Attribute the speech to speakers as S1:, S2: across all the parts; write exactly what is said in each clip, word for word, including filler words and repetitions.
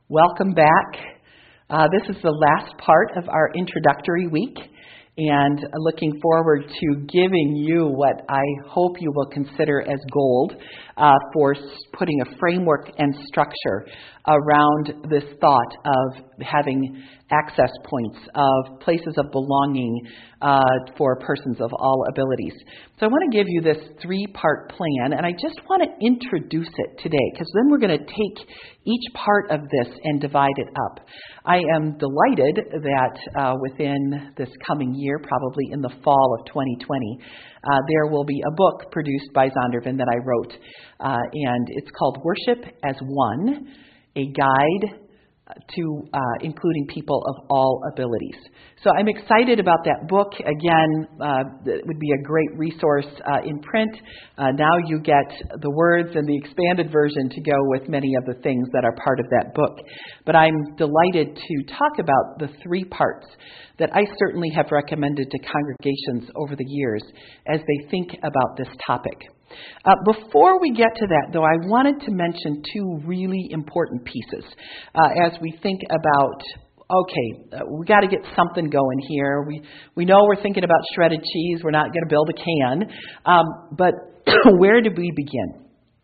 S1: Welcome back. Uh, this is the last part of our introductory week, and looking forward to giving you what I hope you will consider as gold uh, for putting a framework and structure around this thought of having access points, of places of belonging uh, for persons of all abilities. So I want to give you this three-part plan, and I just want to introduce it today, because then we're going to take each part of this and divide it up. I am delighted that uh, within this coming year, probably in the fall of twenty twenty, uh, there will be a book produced by Zondervan that I wrote, uh, and it's called Worship as One, a guide to uh, including people of all abilities. So I'm excited about that book. Again, uh, it would be a great resource uh, in print. Uh, now you get the words and the expanded version to go with many of the things that are part of that book. But I'm delighted to talk about the three parts that I certainly have recommended to congregations over the years as they think about this topic. Uh, before we get to that, though, I wanted to mention two really important pieces uh, as we think about, okay, uh, we got to get something going here. We we know we're thinking about shredded cheese. We're not going to build a can. Um, but where do we begin?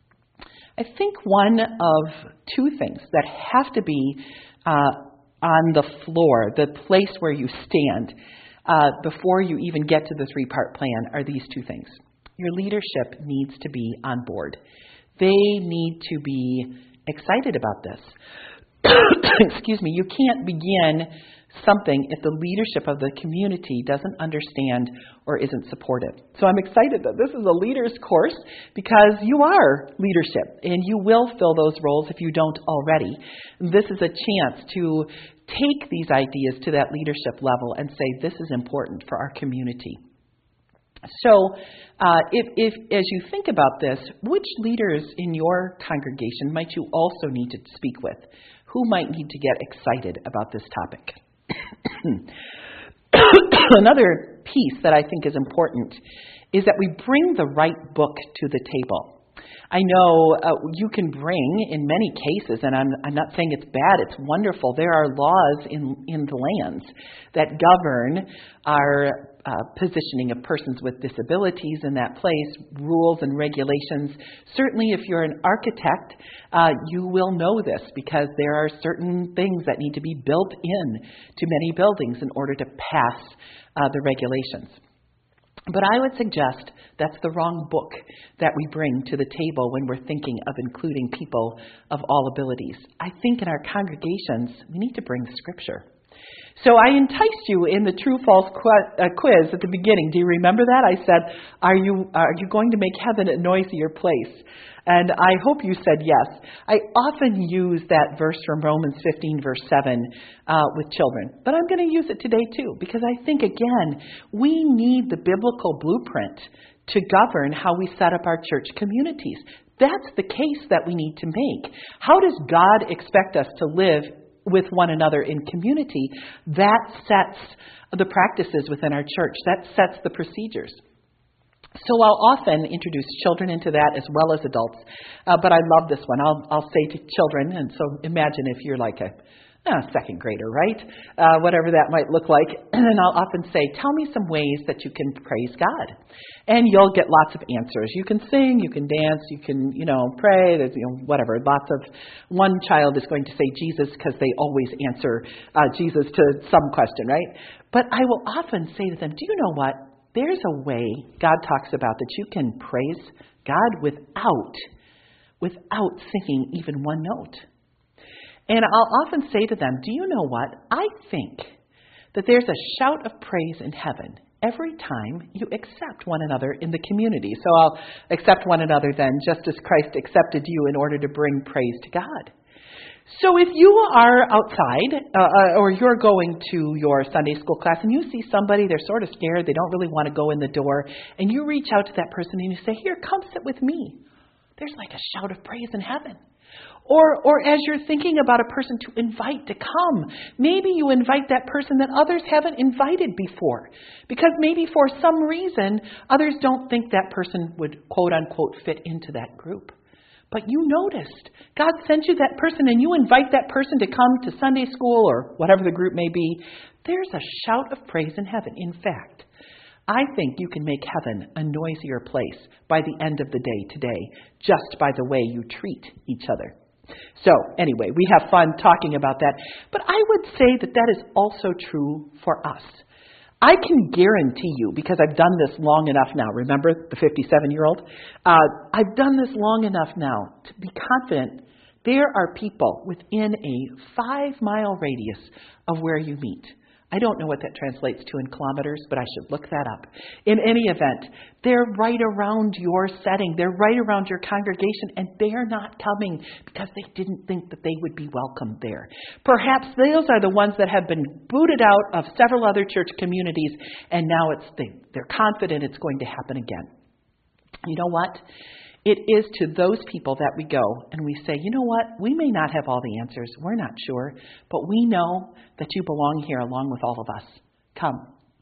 S1: I think one of two things that have to be uh, on the floor, the place where you stand, uh, before you even get to the three-part plan are these two things. Your leadership needs to be on board. They need to be excited about this. Excuse me, you can't begin something if the leadership of the community doesn't understand or isn't supportive. So I'm excited that this is a leader's course because you are leadership and you will fill those roles if you don't already. This is a chance to take these ideas to that leadership level and say, this is important for our community. So uh, if, if, as you think about this, which leaders in your congregation might you also need to speak with? Who might need to get excited about this topic? Another piece that I think is important is that we bring the right book to the table. I know uh, you can bring, in many cases, and I'm, I'm not saying it's bad, it's wonderful, there are laws in, in the lands that govern our uh, positioning of persons with disabilities in that place, rules and regulations. Certainly if you're an architect, uh, you will know this because there are certain things that need to be built in to many buildings in order to pass uh, the regulations. But I would suggest that's the wrong book that we bring to the table when we're thinking of including people of all abilities. I think in our congregations, we need to bring Scripture. So I enticed you in the true-false qu- uh, quiz at the beginning. Do you remember that? I said, are you, are you going to make heaven a noisier place? And I hope you said yes. I often use that verse from Romans fifteen, verse seven, uh, with children. But I'm going to use it today, too, because I think, again, we need the biblical blueprint to govern how we set up our church communities. That's the case that we need to make. How does God expect us to live with one another in community? That sets the practices within our church. That sets the procedures. So I'll often introduce children into that as well as adults, uh, but I love this one. I'll, I'll say to children, and so imagine if you're like a uh, second grader, right? Uh, whatever that might look like, and I'll often say, tell me some ways that you can praise God. And you'll get lots of answers. You can sing, you can dance, you can, you know, pray, there's, you know, whatever. Lots of, one child is going to say Jesus because they always answer uh, Jesus to some question, right? But I will often say to them, do you know what? There's a way God talks about that you can praise God without, without singing even one note. And I'll often say to them, do you know what? I think that there's a shout of praise in heaven every time you accept one another in the community. So I'll accept one another then, just as Christ accepted you in order to bring praise to God. So if you are outside uh, or you're going to your Sunday school class and you see somebody, they're sort of scared, they don't really want to go in the door, and you reach out to that person and you say, here, come sit with me. There's like a shout of praise in heaven. Or or as you're thinking about a person to invite to come, maybe you invite that person that others haven't invited before. Because maybe for some reason, others don't think that person would, quote unquote, fit into that group. but you noticed. God sent you that person and you invite that person to come to Sunday school or whatever the group may be. There's a shout of praise in heaven. In fact, I think you can make heaven a noisier place by the end of the day today, just by the way you treat each other. So anyway, we have fun talking about that. But I would say that that is also true for us. I can guarantee you, because I've done this long enough now, remember the fifty-seven-year-old? Uh, I've done this long enough now to be confident there are people within a five-mile radius of where you meet. I don't know what that translates to in kilometers, but I should look that up. In any event, they're right around your setting. They're right around your congregation, and they're not coming because they didn't think that they would be welcomed there. Perhaps those are the ones that have been booted out of several other church communities, and now it's they, they're confident it's going to happen again. You know what? It is to those people that we go and we say, you know what, we may not have all the answers. We're not sure, but we know that you belong here along with all of us. Come,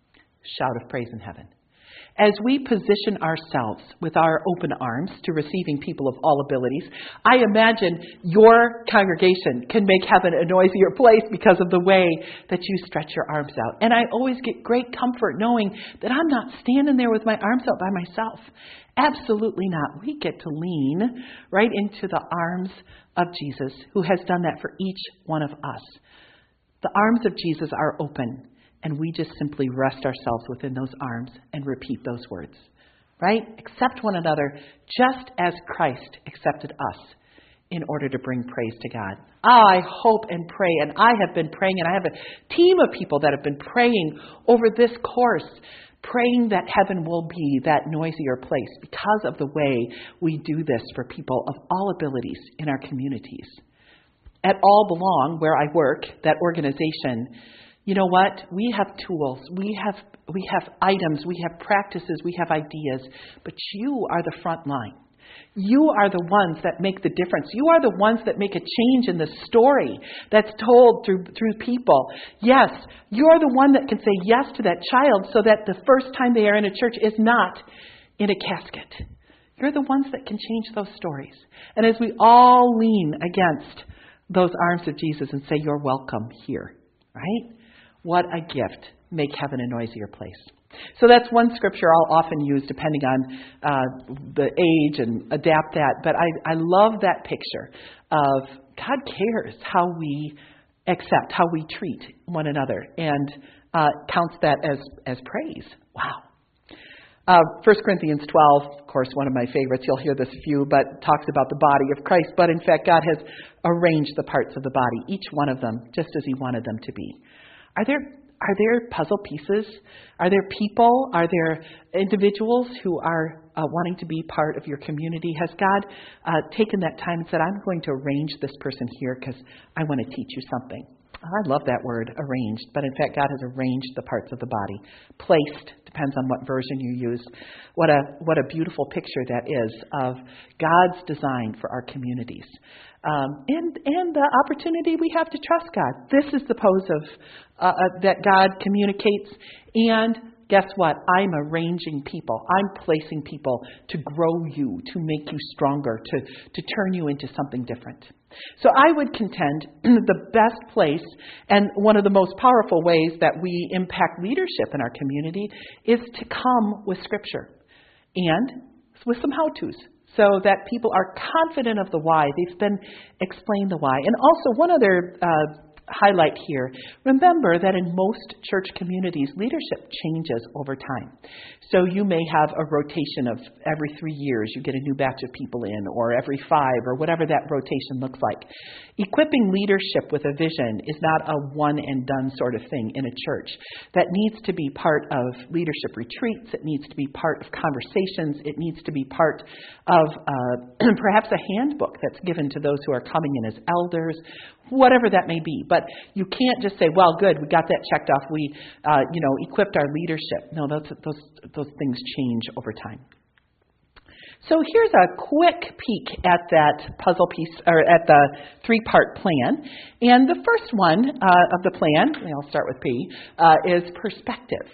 S1: shout of praise in heaven. As we position ourselves with our open arms to receiving people of all abilities, I imagine your congregation can make heaven a noisier place because of the way that you stretch your arms out. And I always get great comfort knowing that I'm not standing there with my arms out by myself. Absolutely not. We get to lean right into the arms of Jesus, who has done that for each one of us. The arms of Jesus are open. And we just simply rest ourselves within those arms and repeat those words, right? Accept one another just as Christ accepted us in order to bring praise to God. I hope and pray, and I have been praying, and I have a team of people that have been praying over this course, praying that heaven will be that noisier place because of the way we do this for people of all abilities in our communities. At All Belong, where I work, that organization, you know what? We have tools, we have we have items, we have practices, we have ideas, but you are the front line. You are the ones that make the difference. You are the ones that make a change in the story that's told through through people. Yes, you're the one that can say yes to that child so that the first time they are in a church is not in a casket. You're the ones that can change those stories. And as we all lean against those arms of Jesus and say, you're welcome here, right? What a gift. Make heaven a noisier place. So that's one scripture I'll often use depending on uh, the age and adapt that. But I, I love that picture of God cares how we accept, how we treat one another, and uh, counts that as, as praise. Wow. Uh, First Corinthians twelve, of course, one of my favorites. You'll hear this few, but talks about the body of Christ. But in fact, God has arranged the parts of the body, each one of them, just as he wanted them to be. Are there are there puzzle pieces? Are there people? Are there individuals who are uh, wanting to be part of your community? Has God uh, taken that time and said, I'm going to arrange this person here because I want to teach you something? I love that word, arranged. But in fact, God has arranged the parts of the body. Placed, depends on what version you use. What a what a beautiful picture that is of God's design for our communities. Um, and and the opportunity we have to trust God. This is the pose of uh, uh, that God communicates. And guess what? I'm arranging people. I'm placing people to grow you, to make you stronger, to, to turn you into something different. So I would contend the best place and one of the most powerful ways that we impact leadership in our community is to come with Scripture and with some how-tos, so that people are confident of the why. They've been explained the why. And also one other uh, highlight here, remember that in most church communities, leadership changes over time. So you may have a rotation of every three years, you get a new batch of people in, or every five, or whatever that rotation looks like. Equipping leadership with a vision is not a one and done sort of thing in a church. That needs to be part of leadership retreats. It needs to be part of conversations. It needs to be part of uh, perhaps a handbook that's given to those who are coming in as elders, whatever that may be. But you can't just say, well, good, we got that checked off. We, uh, you know, equipped our leadership. No, those, those, those things change over time. So here's a quick peek at that puzzle piece, or at the three-part plan. And the first one uh, of the plan, I'll start with P, uh, is perspective.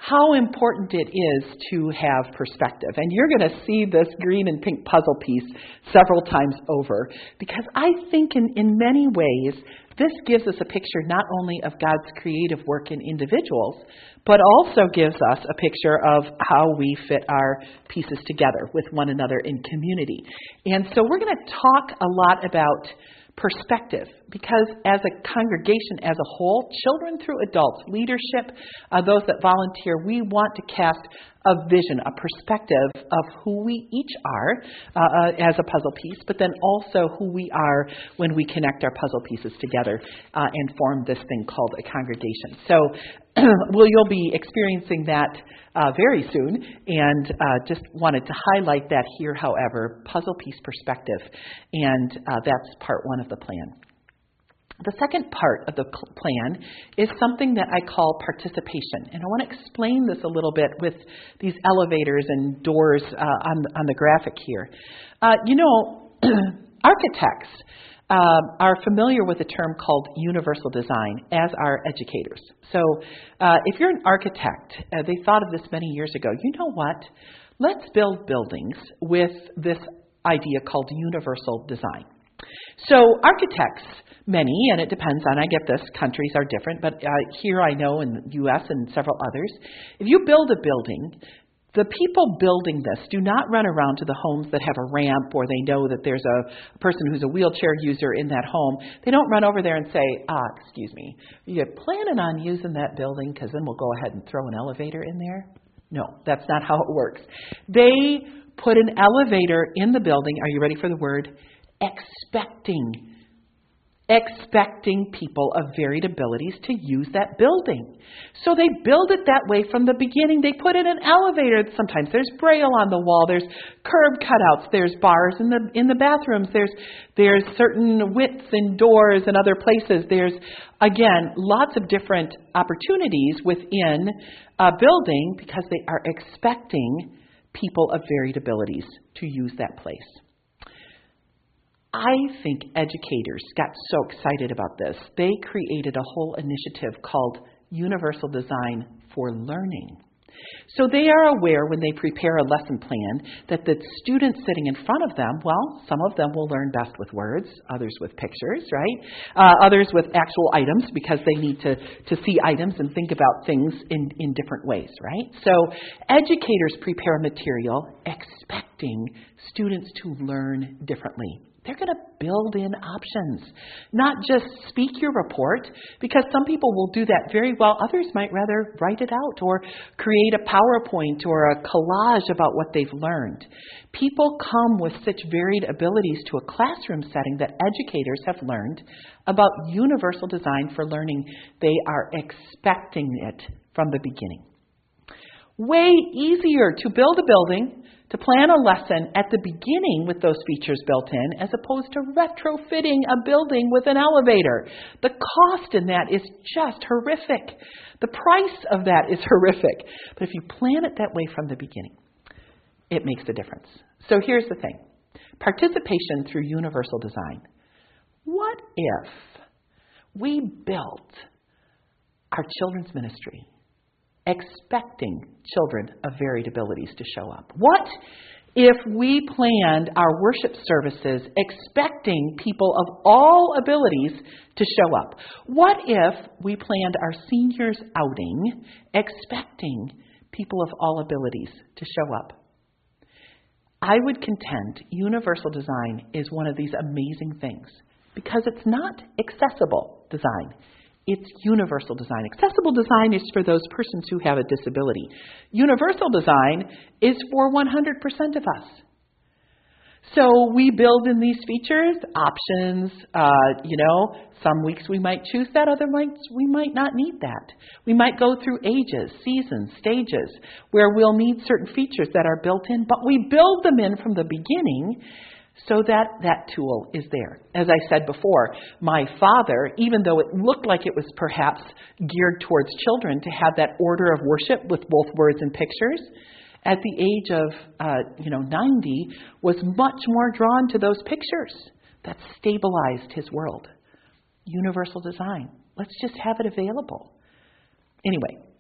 S1: how important it is to have perspective. And you're going to see this green and pink puzzle piece several times over, because I think in, in many ways this gives us a picture not only of God's creative work in individuals, but also gives us a picture of how we fit our pieces together with one another in community. And so we're going to talk a lot about perspective, because as a congregation as a whole, children through adults, leadership, uh, those that volunteer, we want to cast a vision, a perspective of who we each are uh, uh, as a puzzle piece, but then also who we are when we connect our puzzle pieces together uh, and form this thing called a congregation. So well, you'll be experiencing that uh, very soon, and uh, just wanted to highlight that here, however, puzzle piece perspective, and uh, that's part one of the plan. The second part of the plan is something that I call participation, and I want to explain this a little bit with these elevators and doors uh, on, on the graphic here. Uh, you know, architects Uh, are familiar with a term called universal design, as are educators. So uh, if you're an architect, uh, they thought of this many years ago. You know what? Let's build buildings with this idea called universal design. So architects, many, and it depends on, I get this, countries are different, but uh, here I know in the U S and several others, if you build a building, the people building this do not run around to the homes that have a ramp, or they know that there's a person who's a wheelchair user in that home. They don't run over there and say, ah, excuse me, are you planning on using that building? Because then we'll go ahead and throw an elevator in there. No, that's not how it works. They put an elevator in the building, are you ready for the word? Expecting. Expecting people of varied abilities to use that building. So they build it that way from the beginning. They put in an elevator. Sometimes there's braille on the wall. There's curb cutouts. There's bars in the in the bathrooms. There's there's certain widths in doors and other places. There's, again, lots of different opportunities within a building because they are expecting people of varied abilities to use that place. I think educators got so excited about this. They created a whole initiative called Universal Design for Learning. So they are aware when they prepare a lesson plan that the students sitting in front of them, well, some of them will learn best with words, others with pictures, right? Uh, others with actual items because they need to, to see items and think about things in, in different ways, right? So educators prepare material expecting students to learn differently. They're going to build in options, not just speak your report, because some people will do that very well. Others might rather write it out or create a PowerPoint or a collage about what they've learned. People come with such varied abilities to a classroom setting that educators have learned about universal design for learning. They are expecting it from the beginning. Way easier to build a building, to plan a lesson at the beginning with those features built in, as opposed to retrofitting a building with an elevator. The cost in that is just horrific. The price of that is horrific. But if you plan it that way from the beginning, it makes a difference. So here's the thing. Participation through universal design. What if we built our children's ministry expecting children of varied abilities to show up? What if we planned our worship services expecting people of all abilities to show up? What if we planned our seniors outing expecting people of all abilities to show up? I would contend universal design is one of these amazing things because it's not accessible design. It's universal design. Accessible design is for those persons who have a disability. Universal design is for one hundred percent of us. So we build in these features, options, uh, you know, some weeks we might choose that, other weeks we might not need that. We might go through ages, seasons, stages, where we'll need certain features that are built in, but we build them in from the beginning so that that tool is there. As I said before, my father, even though it looked like it was perhaps geared towards children to have that order of worship with both words and pictures, at the age of uh, you know ninety, was much more drawn to those pictures that stabilized his world. Universal design. Let's just have it available. Anyway,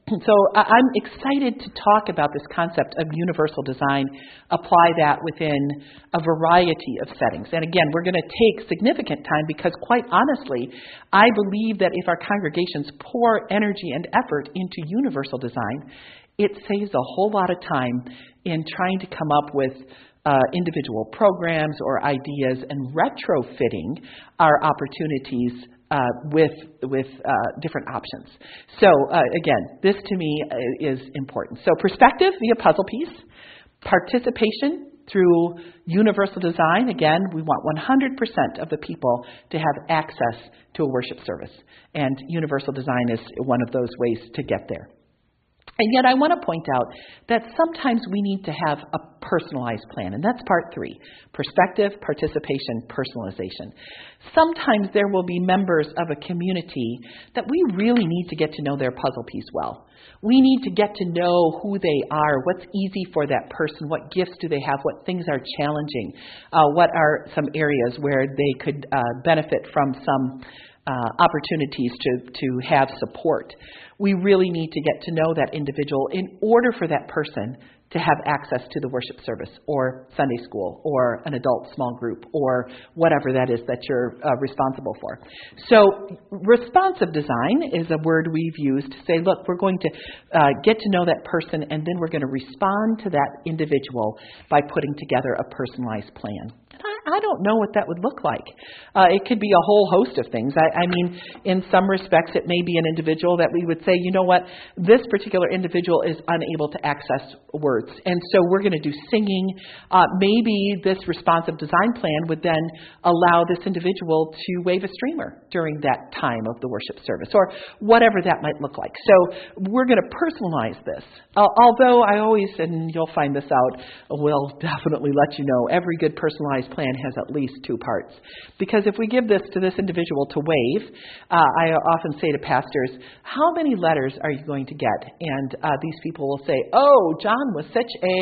S1: So I- I'm excited to talk about this concept of universal design, apply that within a variety of settings. And again, we're going to take significant time because quite honestly, I believe that if our congregations pour energy and effort into universal design, it saves a whole lot of time in trying to come up with uh, individual programs or ideas and retrofitting our opportunities Uh, with with uh, different options. So uh, again, this to me is important. So perspective via puzzle piece, participation through universal design. Again, we want one hundred percent of the people to have access to a worship service, and universal design is one of those ways to get there. And yet I want to point out that sometimes we need to have a personalized plan, and that's part three, perspective, participation, personalization. Sometimes there will be members of a community that we really need to get to know their puzzle piece well. We need to get to know who they are, what's easy for that person, what gifts do they have, what things are challenging, uh, what are some areas where they could uh, benefit from some Uh, opportunities to, to have support. We really need to get to know that individual in order for that person to have access to the worship service or Sunday school or an adult small group or whatever that is that you're uh, responsible for. So responsive design is a word we've used to say, look, we're going to uh, get to know that person and then we're going to respond to that individual by putting together a personalized plan. I don't know what that would look like. Uh, it could be a whole host of things. I, I mean, in some respects, it may be an individual that we would say, you know what, this particular individual is unable to access words. And so we're going to do singing. Uh, maybe this responsive design plan would then allow this individual to wave a streamer during that time of the worship service, or whatever that might look like. So we're going to personalize this. Uh, although I always, and you'll find this out, will definitely let you know, every good personalized plan has at least two parts. Because if we give this to this individual to wave, uh, I often say to pastors, how many letters are you going to get? And uh, these people will say, oh, John was such a,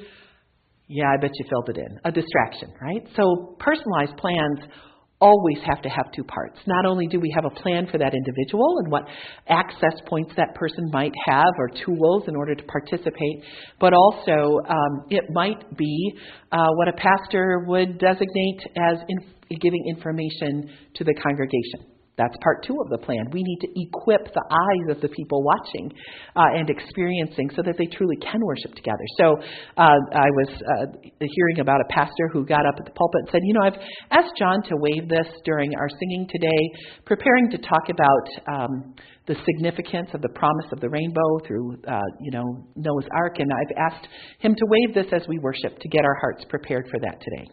S1: yeah, I bet you filled it in, a distraction, right? So personalized plans always have to have two parts. Not only do we have a plan for that individual and what access points that person might have or tools in order to participate, but also um, it might be uh, what a pastor would designate as in- giving information to the congregation. That's part two of the plan. We need to equip the eyes of the people watching uh, and experiencing so that they truly can worship together. So uh, I was uh, hearing about a pastor who got up at the pulpit and said, you know, I've asked John to wave this during our singing today, preparing to talk about um, the significance of the promise of the rainbow through, uh, you know, Noah's Ark. And I've asked him to wave this as we worship to get our hearts prepared for that today.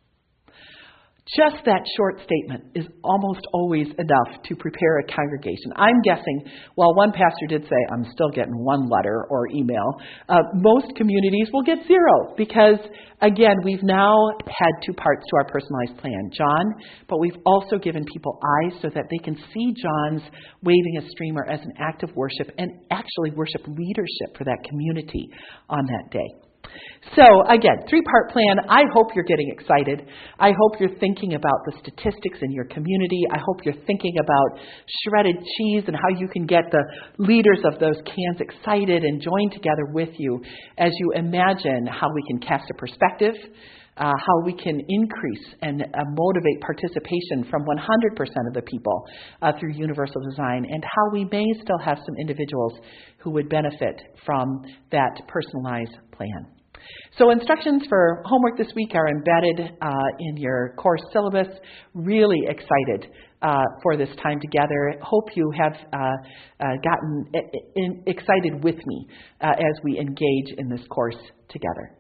S1: Just that short statement is almost always enough to prepare a congregation. I'm guessing, while one pastor did say, I'm still getting one letter or email, uh, most communities will get zero because, again, we've now had two parts to our personalized plan. John, but we've also given people eyes so that they can see John's waving a streamer as an act of worship and actually worship leadership for that community on that day. So again, three-part plan. I hope you're getting excited. I hope you're thinking about the statistics in your community. I hope you're thinking about shredded cheese and how you can get the leaders of those cans excited and join together with you as you imagine how we can cast a perspective, uh, how we can increase and uh, motivate participation from one hundred percent of the people uh, through universal design, and how we may still have some individuals who would benefit from that personalized plan. So instructions for homework this week are embedded uh, in your course syllabus. Really excited uh, for this time together. Hope you have uh, uh, gotten in, in, excited with me uh, as we engage in this course together.